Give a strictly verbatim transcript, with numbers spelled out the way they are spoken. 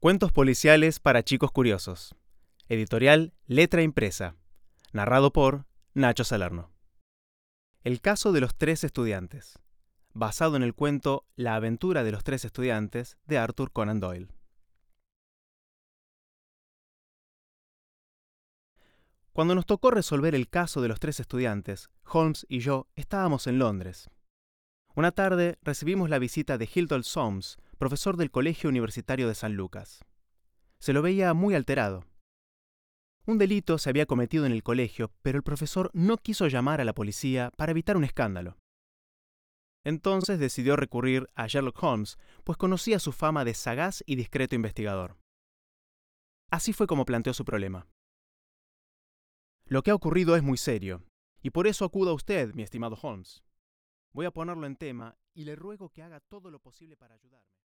Cuentos policiales para chicos curiosos. Editorial Letra Impresa. Narrado por Nacho Salerno. El caso de los tres estudiantes. Basado en el cuento La aventura de los tres estudiantes de Arthur Conan Doyle. Cuando nos tocó resolver el caso de los tres estudiantes, Holmes y yo estábamos en Londres. Una tarde recibimos la visita de Hilton Soames, profesor del Colegio Universitario de San Lucas. Se lo veía muy alterado. Un delito se había cometido en el colegio, pero el profesor no quiso llamar a la policía para evitar un escándalo. Entonces decidió recurrir a Sherlock Holmes, pues conocía su fama de sagaz y discreto investigador. Así fue como planteó su problema. Lo que ha ocurrido es muy serio, y por eso acudo a usted, mi estimado Holmes. Voy a ponerlo en tema y le ruego que haga todo lo posible para ayudarme.